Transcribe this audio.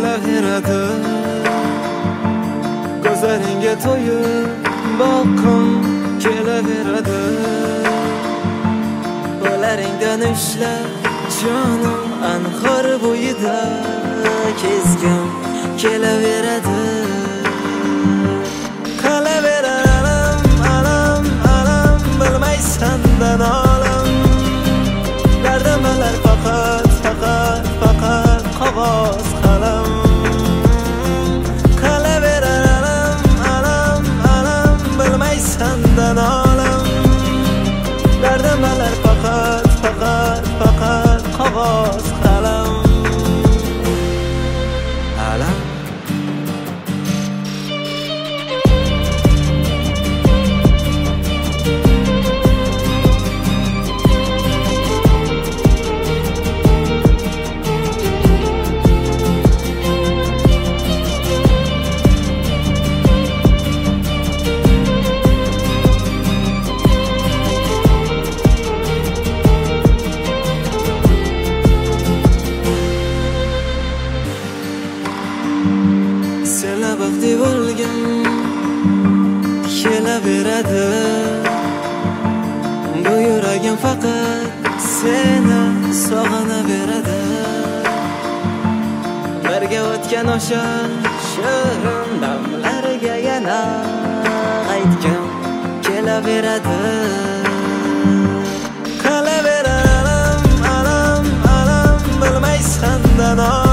kelaveradi. Ko'zlaringga to'yib boqqim kelaveradi. Qo'llaringdan ushlab jonim anhor bo'yida kezgim kelaveradi. Qolaverar alam bilmaysan-dan olam. Dardimlar faqat qog'oz qalam. Qolaverar alam bilmaysan-dan olam. Dardimlar faqat qog'oz qalam. Alam senla baxtli bo'lgim kelaveradi. Bu yuragim faqat seni sog'inaveradi. Birga o'tgan o'sha shirin damlarga yana aytgim kelaveradi. Qolaverar alam bilmaysan-dan